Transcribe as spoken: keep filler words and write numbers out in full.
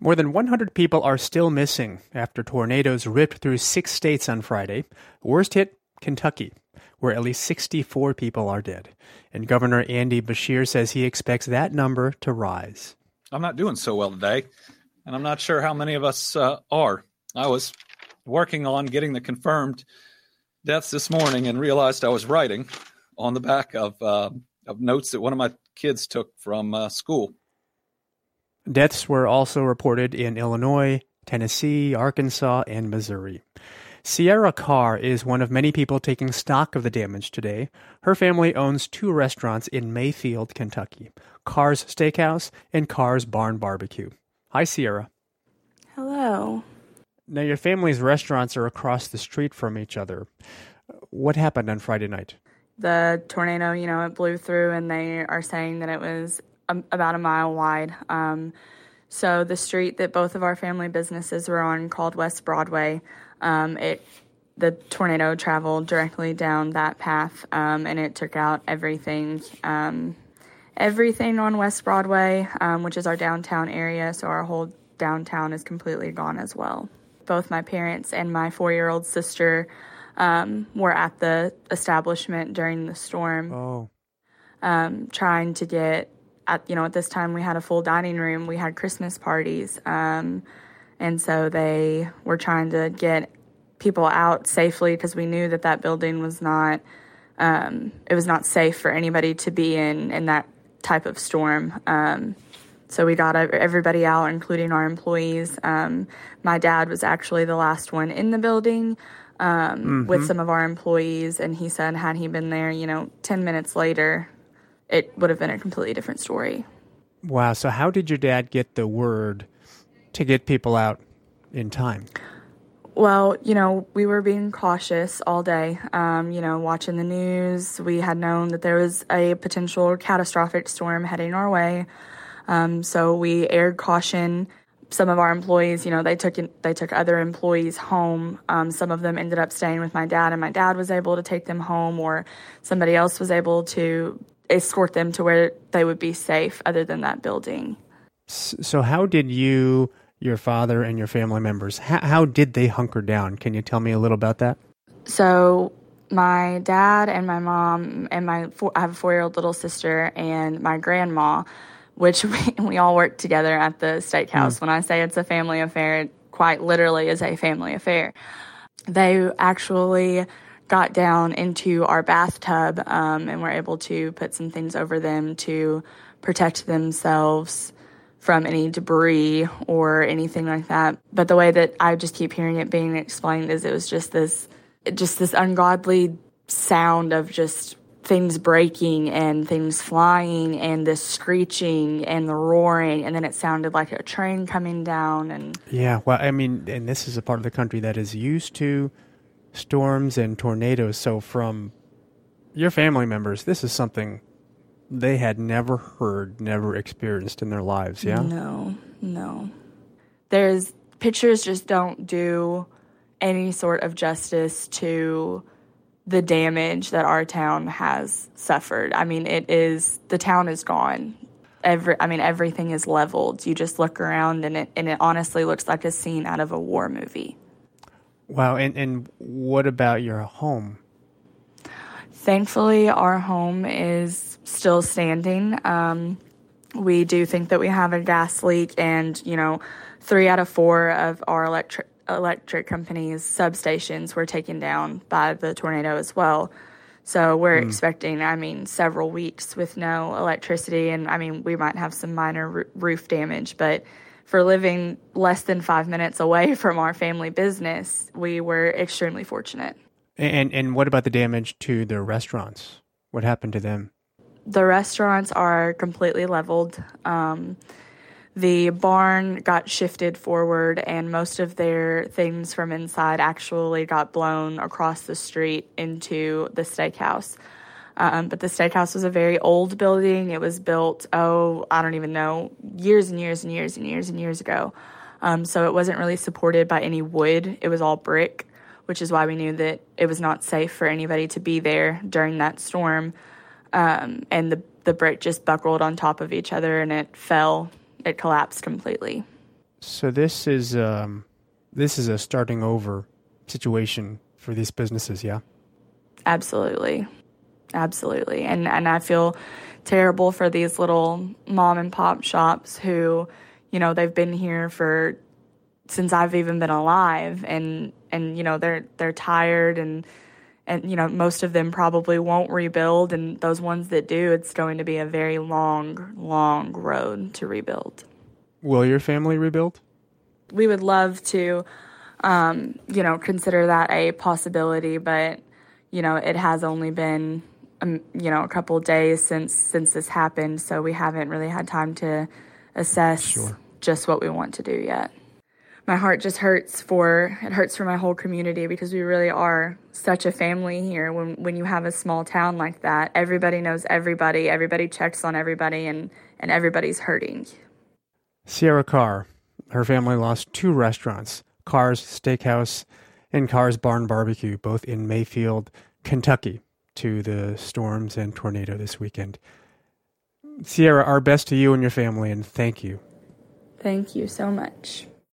More than one hundred people are still missing after tornadoes ripped through six states on Friday. Worst hit, Kentucky, where at least sixty-four people are dead. And Governor Andy Beshear says he expects that number to rise. I'm not doing so well today, and I'm not sure how many of us uh, are. I was working on getting the confirmed deaths this morning and realized I was writing on the back of, uh, of notes that one of my kids took from uh, school. Deaths were also reported in Illinois, Tennessee, Arkansas, and Missouri. Sierra Carr is one of many people taking stock of the damage today. Her family owns two restaurants in Mayfield, Kentucky, Carr's Steakhouse and Carr's Barn Barbecue. Hi, Sierra. Hello. Now, your family's restaurants are across the street from each other. What happened on Friday night? The tornado, you know, it blew through, and they are saying that it was a, about a mile wide. Um, so the street that both of our family businesses were on, called West Broadway, um, it the tornado traveled directly down that path, um, and it took out everything, um, everything on West Broadway, um, which is our downtown area. So our whole downtown is completely gone as well. Both my parents and my four-year-old sister um, were at the establishment during the storm, oh. um, trying to get, at you know, at this time we had a full dining room. We had Christmas parties, um, and so they were trying to get people out safely because we knew that that building was not, um, it was not safe for anybody to be in in that type of storm. Um, So we got everybody out, including our employees. Um, my dad was actually the last one in the building um, mm-hmm. with some of our employees, and he said had he been there, you know, ten minutes later, it would have been a completely different story. Wow. So how did your dad get the word to get people out in time? Well, you know, we were being cautious all day, um, you know, watching the news. We had known that there was a potential catastrophic storm heading our way. Um, so we aired caution. Some of our employees, you know, they took in, they took other employees home. Um, some of them ended up staying with my dad, and my dad was able to take them home, or somebody else was able to escort them to where they would be safe other than that building. So how did you, your father, and your family members, how, how did they hunker down? Can you tell me a little about that? So my dad and my mom and my four, I have a four-year-old little sister and my grandma, which we, we all work together at the steakhouse. Mm. When I say it's a family affair, it quite literally is a family affair. They actually got down into our bathtub um, and were able to put some things over them to protect themselves from any debris or anything like that. But the way that I just keep hearing it being explained is it was just this, just this ungodly sound of just things breaking and things flying and the screeching and the roaring, and then it sounded like a train coming down. And yeah, well, I mean, and this is a part of the country that is used to storms and tornadoes. So from your family members, this is something they had never heard, never experienced in their lives, yeah? No, no. There's, pictures just don't do any sort of justice to the damage that our town has suffered. I mean, it is, the town is gone. Every, I mean, everything is leveled. You just look around and it, and it honestly looks like a scene out of a war movie. Wow. And, and what about your home? Thankfully, our home is still standing. Um, we do think that we have a gas leak, and, you know, three out of four of our electric electric company's substations were taken down by the tornado as well. So we're mm. expecting, I mean, several weeks with no electricity. And, I mean, we might have some minor r- roof damage. But for living less than five minutes away from our family business, we were extremely fortunate. And and what about the damage to the restaurants? What happened to them? The restaurants are completely leveled. Um The barn got shifted forward, and most of their things from inside actually got blown across the street into the steakhouse. Um, but the steakhouse was a very old building. It was built, oh, I don't even know, years and years and years and years and years ago. Um, so it wasn't really supported by any wood. It was all brick, which is why we knew that it was not safe for anybody to be there during that storm. Um, and the, the brick just buckled on top of each other, and it fell. It collapsed completely. So this is um, this is a starting over situation for these businesses, yeah? Absolutely. Absolutely. And and I feel terrible for these little mom and pop shops who, you know, they've been here for since I've even been alive, and and you know, they're they're tired, and and you know, most of them probably won't rebuild, and those ones that do, it's going to be a very long, long road to rebuild. Will your family rebuild? We would love to um, you know, consider that a possibility, but you know, it has only been Um, you know, a couple of days since since this happened, so we haven't really had time to assess Sure. just what we want to do yet. My heart just hurts for it hurts for my whole community, because we really are such a family here. When when you have a small town like that, everybody knows everybody, everybody checks on everybody, and and everybody's hurting. Sierra Carr, her family lost two restaurants, Carr's Steakhouse and Carr's Barn Barbecue, both in Mayfield, Kentucky, to the storms and tornado this weekend. Sierra, our best to you and your family, and thank you. Thank you so much.